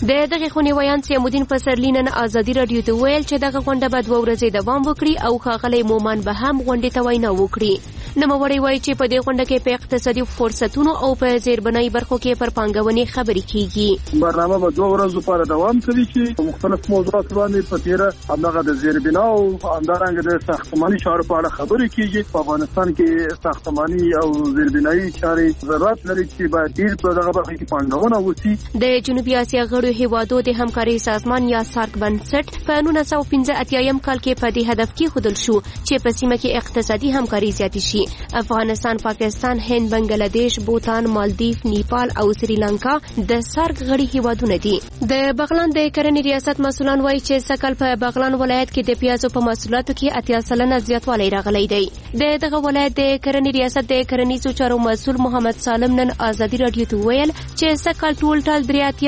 د دغه خونې ویان سیمودین پسرلی نن ازادي رادیو ته ویل چې دغه غونډه به 2 ورځې دوام وکړي او ښاغلی مومن به هم غونډې ته وینا وکړي. نوموړی وایي چې په دې غونډه کې په اقتصادي فرصتونو او په زیربنایي برخو کې پر پانګونې خبرې کیږي. برنامه به 2 ورځې لپاره دوام کوي چې مختلف موضوعات باندې په تیره همدغه د زیربنا او همدارنګه د ساختماني چارو په اړه خبرې کیږي. په افغانستان کې ساختماني او زیربنایي چارې ضرورت لري چې باید ډیر په دغه برخه کې پانګونه وشي. د جنوبي اسیا غړو هیوادو د همکارۍ سازمان یا سارک بنسټ په 1985 کال کې په دې هدف کې خودل شو چې په سیمه کې اقتصادي همکاري زیاته شي. افغانستان، پاکستان، هند، بنگلاديش، بوتان، مالدیف، نیپال او سریلانکا د سارک غړي هیوادونه دي. د بغلان د کرنې ریاست مسؤلان وایي چې سکل په بغلان ولایت کې د پیازو په محصولاتو کې 80% زیاتوالی راغلی دی. دغه ولایت د کرنې ریاست د کرنیزو چارو مسؤل محمد سالم نن ازادي رادیو ته ویل چې سکل ټول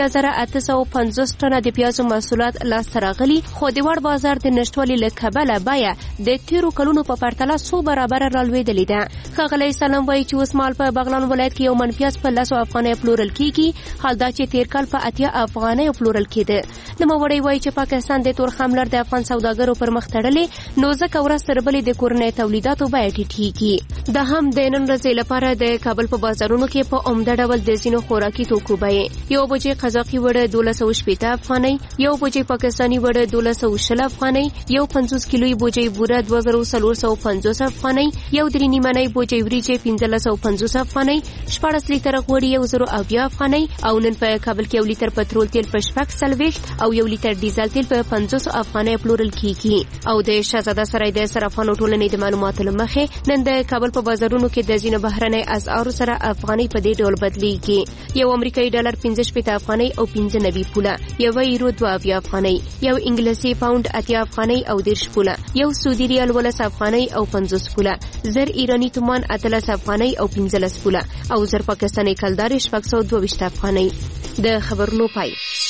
83,850 ټنه د پیازو محصولات لاسته راغلي، خو د وړ بازار د نشټوالي له کبله بیه د تیرو کلونو په پرتله 100 برابر رالوېدلې ده. ښاغلی سالم وایي چې اوس مال په بغلان ولایت کې یو من پیاز په 10 افغانۍ پلورل کیږي، حال دا چې تیر کال په 80 افغانۍ پلورل کېده. نوموړی وایي چې پاکستان د تور خملر د افغان سوداګرو پر مخ تړلې، نو ځکه ورځ تر بلې د کورنۍ تولیداتو بیه ټیټېږي. دا هم د نن ورځې لپاره د کابل په بازارونو کې په عمده ډول د ځینو خوراکي توکو بیې: یو بوجۍ قزاقي وړه 1260 افغانۍ، یو بوجۍ پاکستاني وړه 1260 افغانۍ، یو 50 کیلویي بوجۍ بوره 2450 افغانۍ، یو 3 نیمه بوجۍ وریجې 1550 افغانۍ، 14 لیتره غوړي 1020 افغانۍ، او نن په کابل کې 1 لیتر پټرول تیل په 40 او 1 لیتر ډیزل تیل په 500 افغانۍ پلورل کیږي. او د شهزاده سرای د صرافانو ټولنې د معلوماتو له مخې نن د کابل په بازارونو کې د ځینو بهرنۍ اسعارو سره افغانۍ په دې ډول بدلیږي: یو امریکایي ډالر 15 افغانۍ او 15 پوله، یو یورو 2 افغانۍ، یو انګلیسي پاوند 8 افغانۍ او 10 پوله، یو سعودي ریال 12 افغانۍ او 50 پوله، زر ایرانی تومان 18 افغانۍ او 15 پوله، او زر پاکستاني کلدار 622 افغانۍ. د خبرونو پای.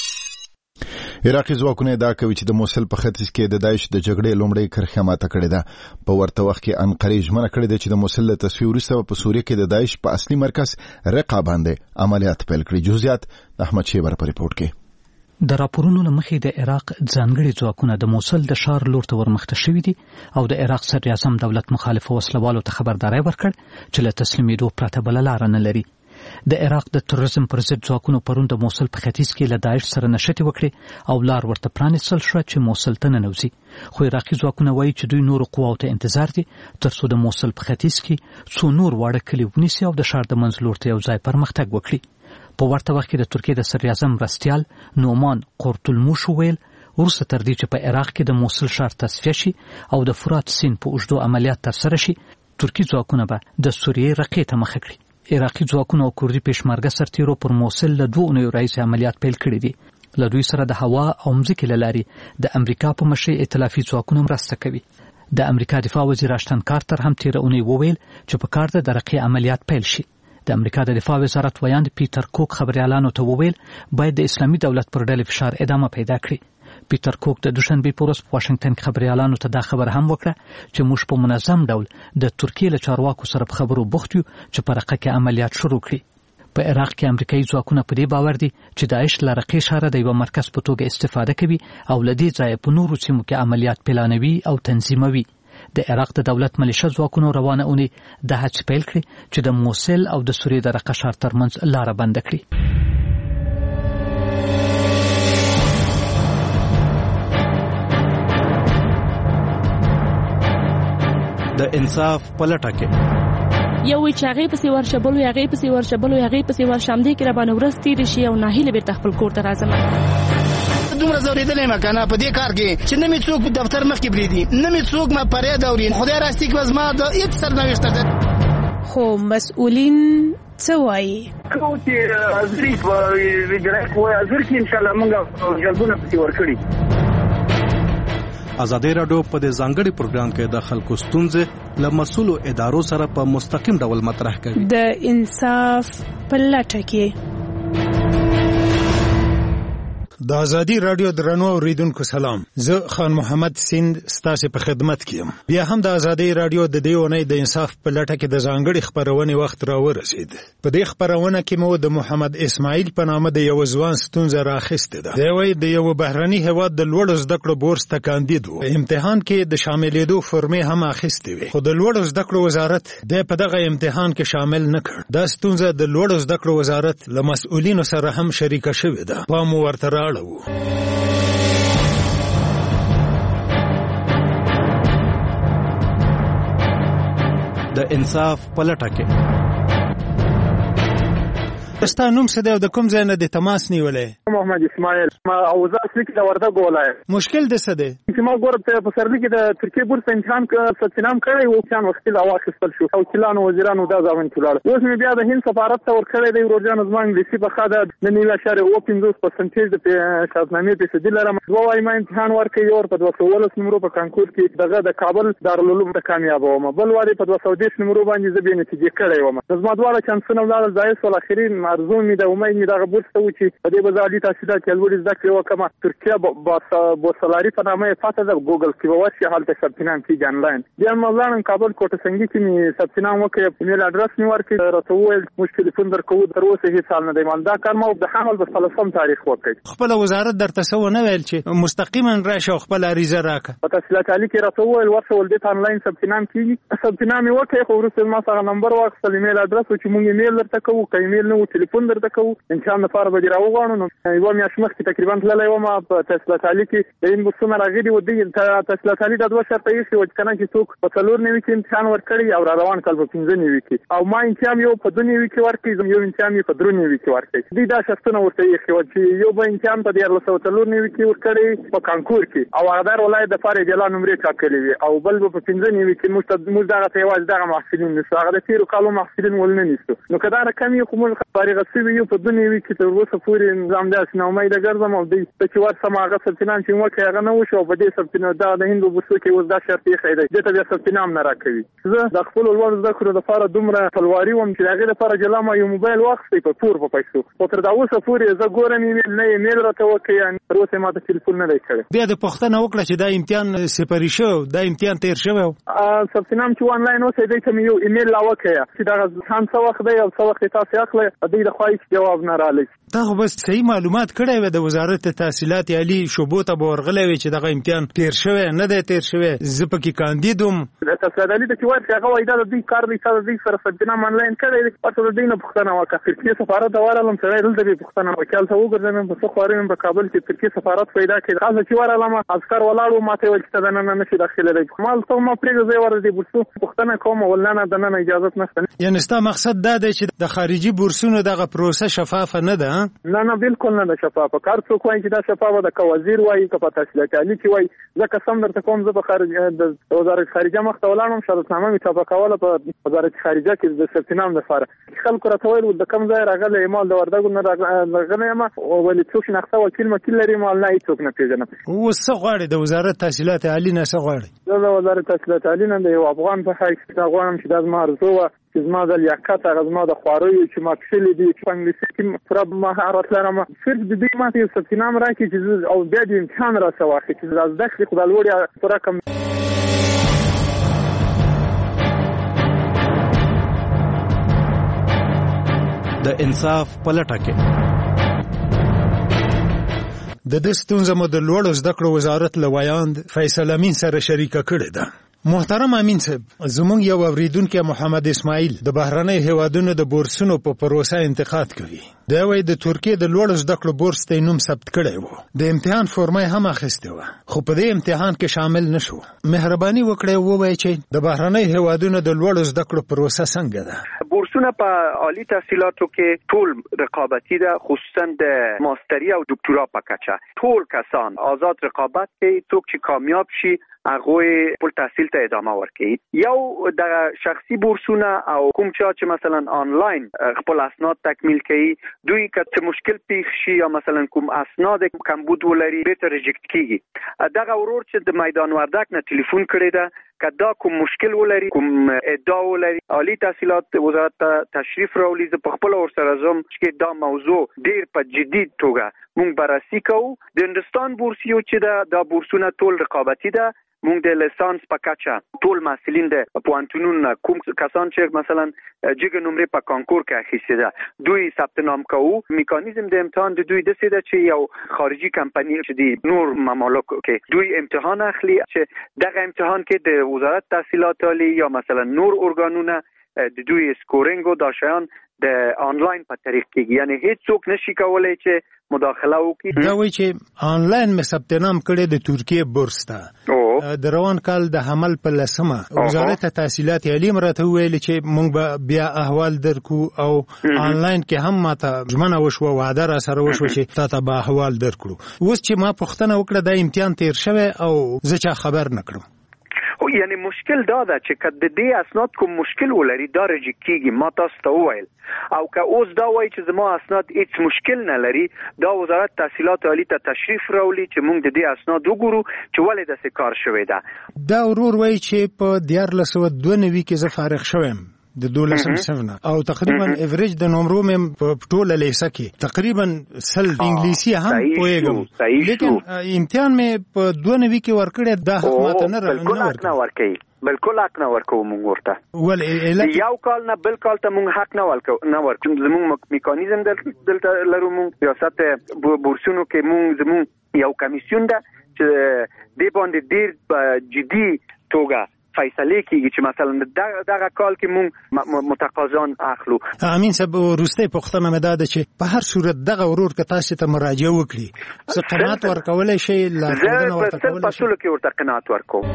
عراقي ځواکونه ادعا کوي چې د موصل په ختیځ کې د داعش د جګړې لومړۍ کرښه ماته کړې ده. په ورته وخت کې انقرې ژمنه کړې ده چې د موصل له تصفیې وروسته په سوریه کې د داعش په اصلي مرکز رقه باندې عملیات پیل کړي. جزئیات احمد شیبر په ریپورت کې. د راپورونو لمخې د عراق ځانګړي ځواکونه د موصل د ښار لور ته ورمخته شوي دي او د عراق صدر اعظم دولت مخالف وسلوالو ته خبرداری ورکړ چې له تسلیمېدو پرته بله لاره نه لري. د عراق د تروریزم پر ضد ځواکونو پرون د موصل په ختیځ کې له داعش سره نښتې وکړې او لار ورته پرانیستل شوه چې موصل ته ننوځي. خو عراقي ځواکونه وایي چې دوی نورو قواو ته انتظار دي ترڅو د موصل په ختیځ کې څو نور واړه کلي ونیسي او د ښار د منځ لور ته یو ځای پرمختګ وکړي. په ورته وخت کې د ترکیې د صدر اعظم مرستیال نومان قرتلموش ویل وروسته تر دې چې په عراق کې د موصل ښار تصفیه شي او د فرات سیند په اوږدو عملیات ترسره شي، ترکي ځواکونه به د سوریې رقې ته مخه کړي. عراقي ځواکونه او کردي پېشمرګه سرتیرو پر موصل له 2 اونیو راهیسې عملیات پیل کړي دي. له دوی سره د هوا او مځکې له لارې د امریکا په مشرۍ ائتلافي ځواکونه مرسته کوي. د امریکا دفاع وزیر اشتن کارتر هم تېره اونۍ وویل چې په کار ده د رقې عملیات پیل شي. د امریکا د دفاع وزارت ویاند پیټر کوک خبريالانو ته وویل باید د اسلامي دولت پر ډلې فشار ادامه پیدا کړي. پیټر کوک د دوشنبه په ورځ په واشنگټن کې خبريالانو ته دا خبر هم وکړه چې موږ په منظم ډول د ترکیې له چارواکو سره په خبرو بوخت یو چې په رقه کې عملیات شروع کړي. په عراق کې امریکایي ځواکونه په دې باور دي چې داعش له رقې ښاره د یو مرکز په توګه استفاده کوي او له دې ځایه په نورو سیمو کې عملیات پلانوي او تنظیموي. د عراق د دولت ملیشه ځواکونو روانه اونۍ د هڅې پیل کړې چې د موصل او د سوریې د رقه ښار ترمنځ لاره بنده کړي. د انصاف په لټه کې یو وی چې هغې پسې ورشبلو هغې پسې ورشبلو هغې پسې ورشم دې کې را باندې ورځ تېرې شي او ناهیلې بېرته خپل کور ته راځم. دومره زورېدلی یم که نه په دې کار کې چې نه مې څوک دفتر مخکې پرېږدي، نه مې څوک ما پرېد اوري. خدای راستي کې به زما د هېڅ سرنوشته ده. خو مسؤلین څه وایي؟ کوم چې حاضري په وجرای کوی حاضر کې انشاءالله موږ جلبونه پسې ورکړي. ازادي راډیو په دې ځانګړي پروګرام کې د خلکو ستونزې له مسؤلو ادارو سره په مستقیم ډول مطرح کوي. د انصاف په لټه کې د ازادي رادیو درنو اوریدونکو سلام. زه خان محمد سیند ستاسو په خدمت کې یم. بیا هم د ازادي رادیو د دې ونې د انصاف په لټه کې د ځانګړي خبرونې وخت را ورسید. په دې خبرونه کې مو د محمد اسماعیل په نامه د یو ځوان ستونزه راخسته ده. دی وایي د یو بهرني هیواد د لوړو زده کړو بورس ته کاندید و. په امتحان کې د شاملېدو فرمې هم اخیستې وې. خو د لوړو زده کړو وزارت د په دغه امتحان کې شامل نه کړ. دا ستونزه د لوړو زده کړو وزارت له مسؤلینو سره هم شریکه شوې ده. پام ورته د انصاف پلټه کې ستا نوم څه دی او د کوم ځای نه د تماس نیولې؟ محمد اسماعیل. ما اوزار سلیک د وردګ ولایت. مشکل د څه دی؟ چې ما ګور په پسرلی کې د ترکیه بورس امتحان کې ستنام کړی وو، ځان وختي لا واخیستل شو او چلانو وزیرانو دا ځوان تلل. اوس مې بیا د هند سفارت ته ورکړی دی ورجان زما انګلیسي په خاطر د 9.50% د شاهنامې په سدي لرم. دوه ما امتحان ورکړی او په 214 نمبر په کانکور کې دغه د کابل دارالعلوم ته کامیاب وم. بل واری په 210 نمبر باندې زه به نتیجه کړی وم. زما دواړه چانسونه ولر ځای سول اخرین ارزو می د امید می دغه بورس ته و چې په دې بزالي تاسیسات کې لوړ زده کړې وکم. ترکیه بوسلاری په نامه پاته د ګوګل کې ورشي حالت ثبت نام کیږي انلاین. بیا مولانا کابل کوټه څنګه کې می ثبت نام وکړ، ایمیل اډرس می ورکړ، راته وویل موږ ټلیفون درکو. تر اوسه هیڅ حال نه دی مال. دا کار ما د حمل په 13 تاریخ وکړ. خپل وزارت درته سو نه ویل چې مستقیما راشه خپل اریزه راکړه؟ په تفصیلات علی کې راته وویل ورته ول دې انلاین ثبت نام کیږي. ثبت نام وکړ خو ورسره ما سره نمبر واخیستل، ایمیل اډرس چې موږ ایمیل درته کوو، که ایمیل نه و ټلیفون درته کوو. امتحان لپاره به راوغواړو. نو یو میاشت مخکې تقریبا تللی وم په تحصیلات عالي کې د بورسونه راغلي وو. د تحصیلات عالي د 2 شرطه یې چې کنه چې څوک په 4 نیوي کې امتحان ورکړي او را روان کال په 15 نیوي کې، او ما امتحان یو په 2 نیوي کې ورکړي، یو امتحان په 3 نیوي کې ورکړي. دا شرطونه ورته یې خو چې یو به امتحان په 14 نیوي کې ورکړي په کانکور کې او هغه ولایت د فارې جلا نمرې ټاکلې وي، او بل په 15 نیوي کې موږ دغه ته یوازې دغه محصلین نشو، هغه د 13 کالو محصلین ولنه نشو. نو کدا رقم یو کوم فارغ شوی یو په 2 نیوي کې تر اوسه پورې نظام داسې نه امید ګرځم. او د چې ورسم هغه ثبتنام چې موږ هغه نه وشو په دې ثبتنام د هندو بورسو کې اوس دا شرط یې خیری دته بیا ثبتنام نه راکوي. زه د خپل ولور زده کړو د لپاره دومره تلواري وم چې هغه لپاره جلا ما یو موبایل واخستې په پور په پیسو. او تر دا اوسه پورې زه ګورم ایمیل نه ایمیل راته وکړي، یعنی تر اوسه ما ته ټلیفون نه دی کړی. بیا د پښتنه وکړه چې دا امتحان سپری شو، دا امتحان تیر شوی ثبتنام چې آنلاین اوسه دی ته یو ایمیل لا وکړي چې دا ځان څو وخت دی او څو وخت تاسو اخلي د دې خواهش جواب نه رالی. دا خو بس صحیح معلومات کړی و د وزارت تحصیلات عالی شوبو ته ورغلی وي چې دغه امتحان تیر شوی نه دی تیر شوی. زه پکې کاندید وم. د تحصیلات عالی ته چې وایي هغه وایي دا د دې کار دی چې د سره ثبتنام آنلاین کړی دی. پته د دې نه پوښتنه وکړه. ترکیه سفارت ته ورغلم چې دلته به پوښتنه وکړل ته وګرځم په څو خواریم په کابل کې ترکیه سفارت پیدا کړ. خاصه چې ورغلم عسكر ولاړو ماته ویل چې دا نه نشي داخله دی. مال ته ما پرېږدې ورته بورسو پوښتنه کوم ولنه د نن اجازه نشته. یعنی ستا مقصد دا دی چې د خارجي بورسونو دغه پروسه شفافه نه ده؟ نه بالکل نه ده شفافه. کار څوک وایي چې دا شفافه ده، که وزیر وایي که په تحصیلات عالی کې وایي. ځکه سم درته کوم زه په خارج د وزارت خارجه مخ ته ولاړم، شرطنامه مې چاپ کوله په وزارت خارجه کې د ثبتنام لپاره. خلکو راته ویل د کوم ځای راغلی مال د وردګو نه راغلی یم او ولې څوک شناخته وکیل لري مال نه هیڅوک نه پیژنم. اوس څه غواړې د وزارت تحصیلات عالی نه څه غواړې؟ زه د وزارت تحصیلات عالی نه د یو افغان په حیث غواړم چې دا زما ارزو وه چې زما د لیاقت هغه زما د خواریو چې ما کښلي دي چې په انګلیسي کې پوره مهارت لرم، صرف د دې ماته یو ثبتنام راکړي چې او بیا د امتحان راڅه واخلي چې دا زده کړې خو دا لوړې پوره کم. د انصاف پلټه کې د دې ستونزه مو د لوړو زده کړو وزارت له ویاند فیصل امین سره شریکه کړې ده. محترم امین صاحب، زمونږ یو اوریدونکی محمد اسماعیل د بهرنۍ هیوادونو د بورسونو په پروسه انتقاد کوي. دا وایي د ترکیه د لوړو زده کړو بورس ته نوم ثبت کړی و، د امتحان فورمه هم اخیستې وه، خو په دې امتحان کې شامل نشو. مهرباني وکړئ ووایئ چې د بهرنۍ هیوادونو د لوړو زده کړو پروسه څنګه ده؟ بورسونه په عالی تحصیلاتو کې ټول رقابتي ده، خصوصا د ماستری او دکترا په کچه. ټول کسان آزاد رقابت کوي، څوک چې کامیاب شي هغه خپل تحصیل ته ادامه ورکوي. یو د شخصي بورسونه او کوم چې مثلا آنلاین خپل اسناد تکمیل کوي، دوی که مشکل پیښ شي یا مثلا کوم اسناد کمبود ولري به ته ریجکټ کیږي. دغه ورور چې د میدان وردک نه ټلیفون کړی ده کدا کوم مشکل ولري کوم ادعا ولري عالی تحصیلات وزارت تشریف راولي ز په خپل ورسره زم چې دا موضوع ډیر په جدي توګه مونږ بررسي کوو د هندستان بورسیو چې دا بورسونه ټول رقابتي ده مونږ د لیسانس په کچه ټول محصلین د پوهنتونونو کوم کسان چې مثلا جګ نمرې په کانکور کې اخیستي ده دوی ثبت نام کوو میکانیزم د امتحان د دوی د څه ده چې یو خارجي کمپنی چې د نور ممالک کې دوی امتحان اخلي چې دغه امتحان کې د وزارت تحصیلات عالی یا مثلا نور ارګانونه د دوی سکورینګ او دا شیان د آنلاین په طریق کې یعنی هیڅ څوک نشي کولای چې مداخله وکړي دا وایي چې آنلاین مې ثبت نام کړی د ترکیه بورس ته د روان کال د حمل په لسمه وزارت تحصیلات عالی راته ویل چې موږ به بیا احوال درکو او آنلاین کې هم ماته ژمنه وشوه وعده را سره وشوه چې تاسو به احوال درکړو اوس چې ما پوښتنه وکړه د امتحان تیر شوی او زه چا خبر نکړم یعنی مشکل دا ده چې کله د دې اسناد کوم مشکل ولري دا رجی کیږي ما تاسو ته وویل او که اوس دا وایي چې زما اسناد هیڅ مشکل نه لري دا وزارت تحصیلات عالی ته تشریف راولي چې موږ د دې اسناد وګورو چې ولې داسې کار شوی ده دا ورور وایي چې په 1492 کې زه فارغ شوم د 12 سنه او تقریبا ایوریج د نمرو مې په ټوله لیسه کې تقریبا سل انګلیسي هم پوهیږم لیکن امتحان مې په 92 کې ورکړی دا حق ماته نه ورکړي بالکل حق نه ورکو مونږ ورته یو کال نه بل کال ته مونږ حق نه ورکو زموږ میکانیزم دلته لرو مونږ ریاست بورسونو کې مونږ یو کمیسیون ده چې دې باندې ډیر جدي توګه فیصله کیږي چې مثلا دغه کال کې مونږ متقاضان اخلو امین صاحب روسته پختنه مې ده چې په هر صورت دغه ورور که تاسو ته مراجعه وکړي څه قناعت ورکولای شي لارښوونه ورته کولای شي په ټولو کې ورته قناعت ورکوم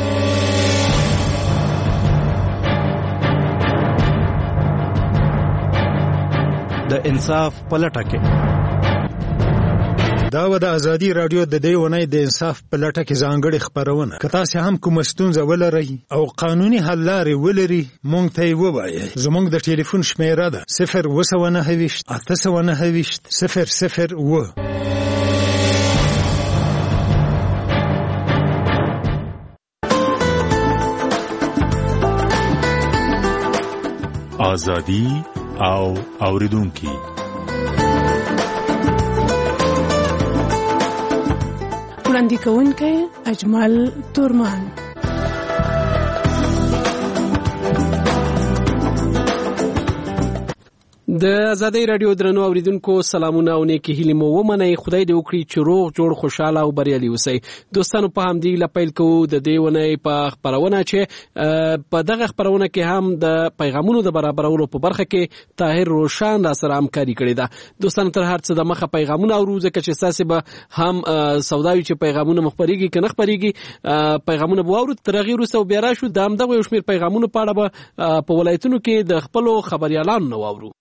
د انصاف پلټه کې دا و د ازادي رادیو د دې ونې د انصاف په لټه کې ځانګړي خبرونه که تاسو هم کوم ستونزه ولرئ او قانوني حل لارې ولرئ مونږ ته یې ووایئ زموږ د ټلیفون شمیره ده 029 829 001 ازادي او اوریدونکي وړاندې کوونکی اجمل تورمان د ازادي رادیو درنو اوریدونکو سلامونه او نیکی هیله مو ومنئ خدای دې وکړي چې روغ جوړ خوشاله او بریالي اوسئ دوستانو په همدې لپیل کوو د دې ونې په خبرونه چې په دغه خبرونه کې هم د پیغامونو د برابرولو په برخه کې طاهر روشان را سره همکاري کړې ده دوستانو تر هر څه د مخه پیغامونه اورو ځکه چې تاسو به هم سوداوي چې پیغامونه مخبريږي کنه خبريږي پیغامونه به اورو تر غیر وسو بیا راشو د همدغه یو شمیر پیغامونو په اړه په ولایتونو کې د خپل خبريالانو نو اورو